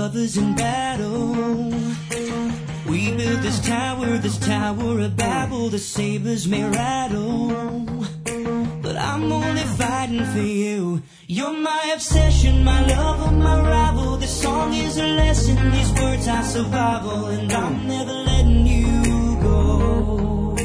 brothers in battle. We built this tower of Babel. The sabers may rattle, but I'm only fighting for you. You're my obsession, my lover, my rival. This song is a lesson, these words are survival, and I'm never letting you go.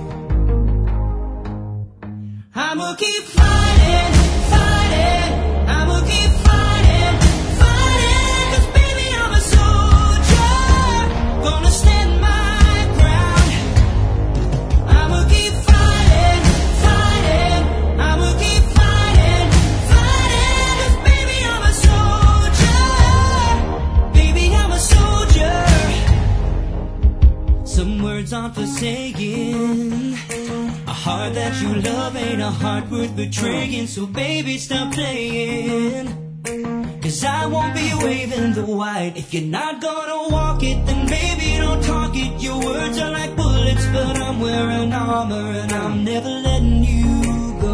I'ma keep fighting, fighting. I'ma keep fighting, fighting. 'Cause baby, I'm a soldier, gonna stand my ground. I'ma keep fighting, fighting. I'ma keep fighting, fighting. 'Cause baby, I'm a soldier. Baby, I'm a soldier. Some words aren't for saying. A heart that you love ain't a heart worth betraying. So baby, stop playing, 'cause I won't be waving the white. If you're not gonna walk it, then baby, don't talk it. Your words are like bullets, but I'm wearing armor, and I'm never letting you go.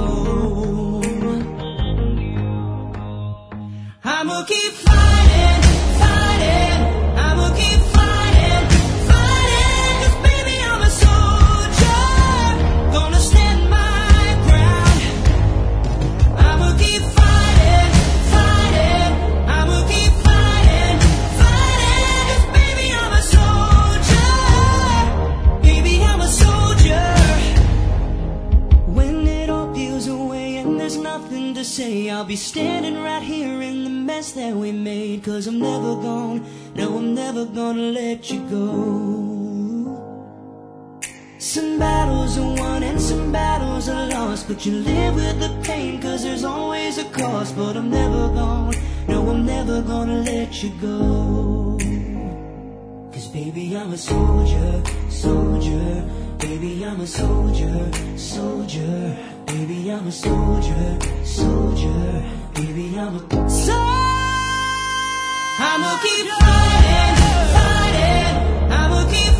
I'ma keep fighting, fighting. I'ma keep fighting, fighting. 'Cause baby, I'm a soldier, gonna stand my ground. I'ma keep fighting, fighting. I'ma keep fighting, fighting. 'Cause baby, I'm a soldier. Baby, I'm a soldier. When it all peels away and there's nothing to say, I'll be standing right here in the mess that we made. 'Cause I'm never gonna, no, I'm never gonna let you go. Some battles are won and some battles are lost, but you live with the pain 'cause there's always a cost. But I'm never gonna, no, I'm never gonna let you go. 'Cause baby, I'm a soldier, soldier. Baby, I'm a soldier, soldier. Baby, I'm a soldier, soldier. Baby, I'm a I'ma keep fighting, fighting. I'ma keep